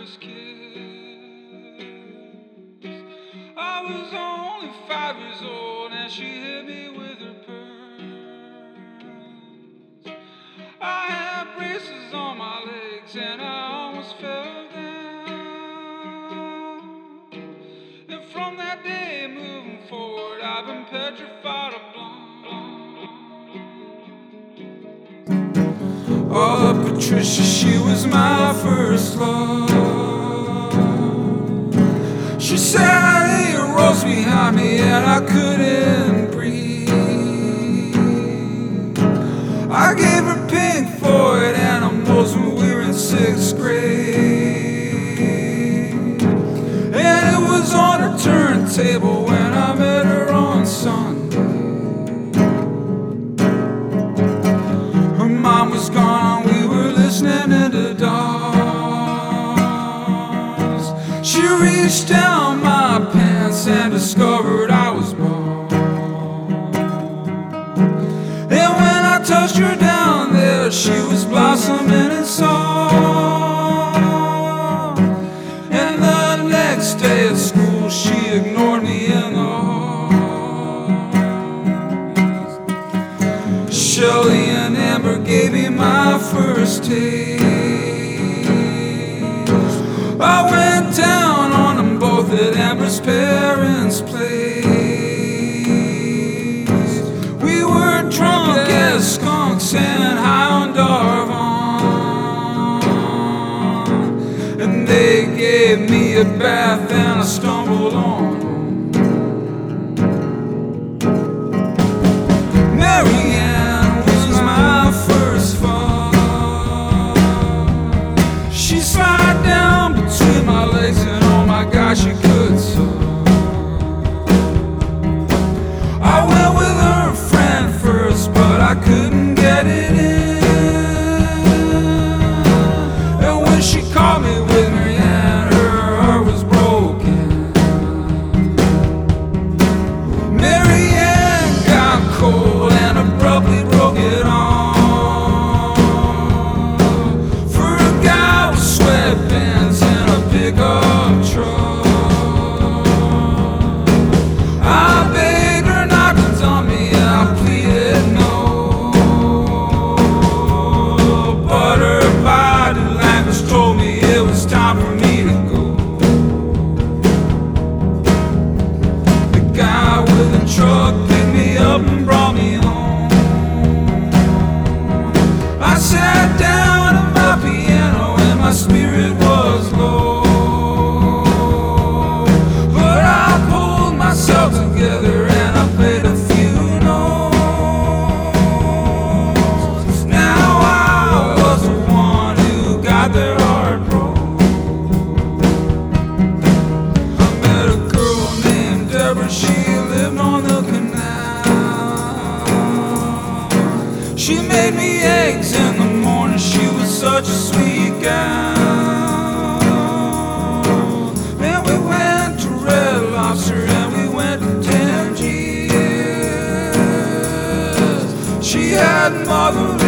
first kiss. I was only 5 years old and she hit me with her pearls. I had braces on my legs and I almost fell down. And from that day moving forward, I've been petrified of blonde. Oh, Patricia, she was my first love. She sat in a rows behind me and I couldn't breathe. I gave her Pink Floyd Animals when we were in 6th grade. And it was on her turntable when I met her on Sunday. Her mom was gone, we were listening in the dark. She reached down my pants and discovered I was bald. And when I touched her down there, she was blossoming in song. And the next day at school, she ignored me in the hall. Shelley and Amber gave me my first taste. I went down on them both at Amber's parents' place. We were drunk as skunks and high on Darvon. And they gave me a bath and I stumbled on. Marianne was my first fun. She slid down between my legs and oh my gosh, she could suck. I went with her friend first, but I couldn't get it in. And when she caught me with Marianne, her heart was broken. Marianne got cold and abruptly broke it off for a guy with sweatbands and a pickup truck. I begged her not to dump me and I pleaded no, but her body language told me it was time for me to go. The guy with the truck picked me up and brought me home. I sat down at my piano and my spirit was low, but I pulled myself together and I played a few notes. Now I was the one who got their heart broke. I met a girl named Deborah, she lived on the canal. She made me eggs in the morning, she was such a sweet gal. Then we went to Red Lobster and we went to Tangiers. She had mother